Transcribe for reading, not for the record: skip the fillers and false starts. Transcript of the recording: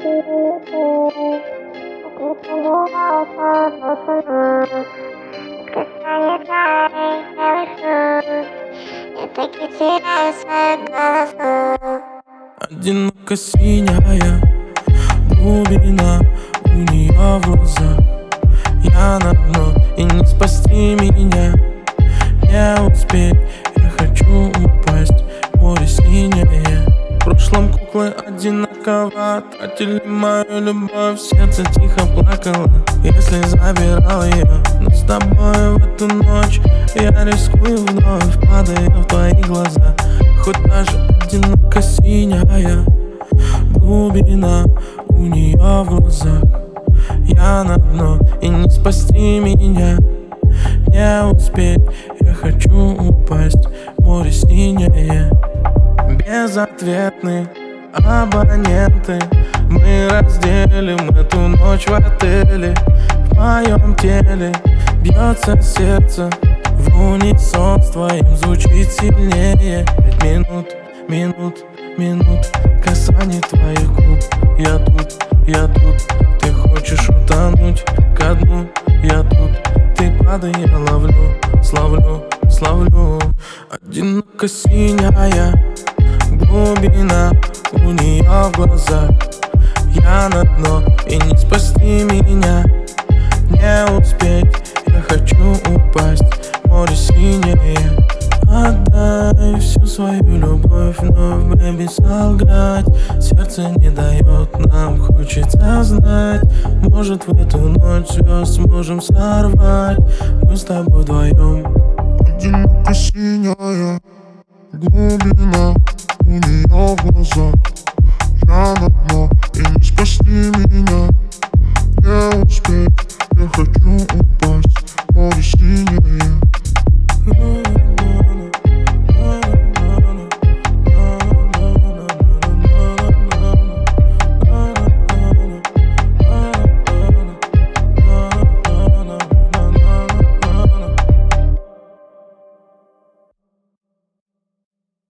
таки теряю свою голову. Одиноко синяя глубина у нее в глазах. Я на дно, и не спасти меня, не успеть. Я хочу упасть, море синее. В прошлом куклы одинаково тратили мою любовь. Сердце тихо плакало, если забирал ее. Но с тобой в эту ночь я рискую вновь, падая в твои глаза. Хоть даже одиноко синяя глубина у нее в глазах. Я на дно, и не спасти меня, не успеть. Я хочу упасть, море синее. Безответные абоненты, мы разделим эту ночь в отеле. В моем теле бьется сердце, в унисон с твоим звучит сильнее. 5 минут, минут, минут касаний твоих губ. Я тут, ты хочешь утонуть ко дну. Я тут, ты падай, я ловлю, славлю. Одиноко синяя глубина у нее в глазах. Я на дно, и не спасти меня, не успеть. Я хочу упасть, море синее. Отдай всю свою любовь, но бэби солгать сердце не дает нам, хочется знать. Может, в эту ночь звезд сможем сорвать мы с тобой вдвоем. Одиноко синяя глубина у нее в глазах. Я на дно, и не спасти меня, не успеть. Я хочу упасть,